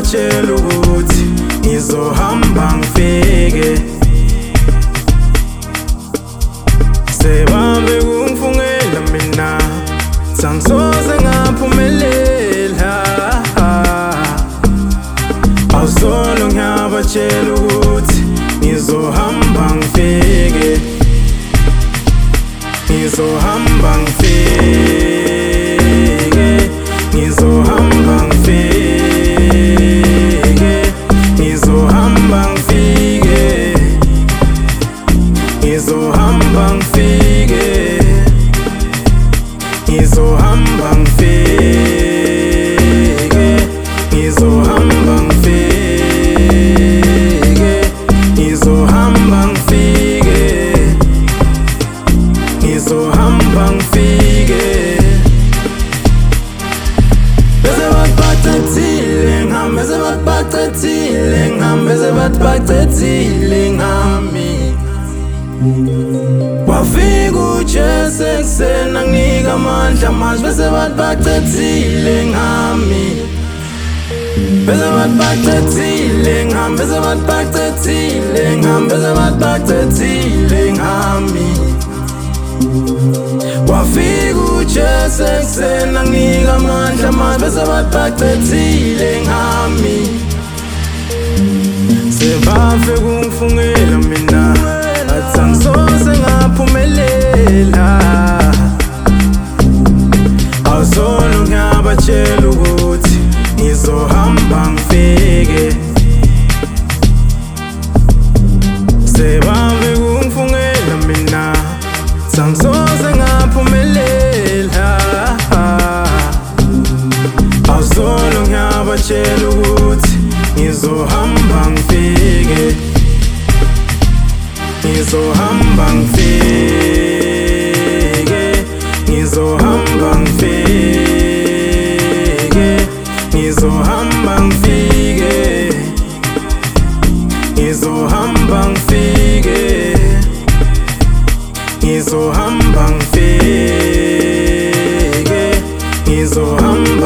ngiyabatshela ukuthi ngizohamba ngifike. Sebambe kungifungela mina sangisoze ngaphumelela. Awuzolo ngiyabatshela ukuthi ngizohamba ngifike. Ngizohamba ngifike. Ngizohamba ngifike. Ngizohamba ngifike. Ngizohamba ngifike. Ngizohamba ngifike. Ngizohamba ngifike. Ngizohamba ngifike. Ngizohamba ngifike. Bese batbacethile ngami, bese batbacethile ngami, bese batbacethile ngami. Wafika uJesu ekuseni anginika amandla manje, bese batbacethile ngami. Bese batbacethile ngami, bese batbacethile ngami, bese batbacethile ngami. Wafika uJesu ekuseni anginika amandla manje, bese batbacethile ngami. Sebafike kungifungela mina athi angisoze ngaphumelela. Awuzolo ngiyabatshela ukuthi ngizohamba ngifike. Sebafike kungifungela mina athi angisoze ngaphumelela. Awuzolo ngiyabatshela ukuthi ngizohamba ngifike. Ngizohamba ngifike. Ngizohamba ngifike. Ngizohamba ngifike. Ngizohamba ngifike. Ngizohamba ngifike. Ngizohamba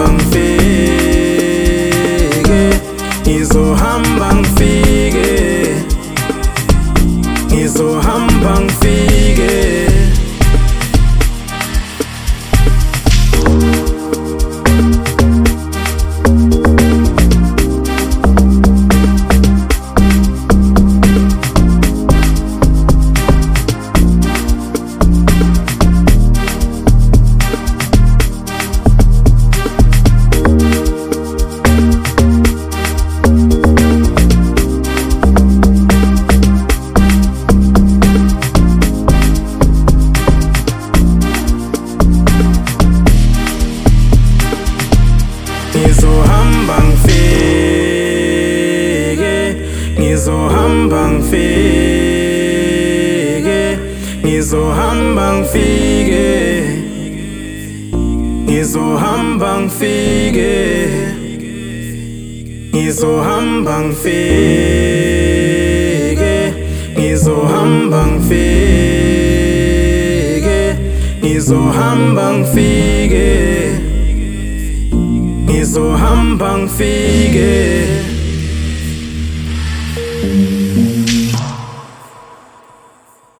ngifike. Ngizohamba ngifike. Ngizohamba ngifike. Ngizohamba ngifike. Ngizohamba ngifike. Ngizohamba ngifike. Ngizohamba ngifike. Ngizohamba ngifike. Ngizohamba ngifike. Ngizohamba ngifike. Ngizohamba ngifike.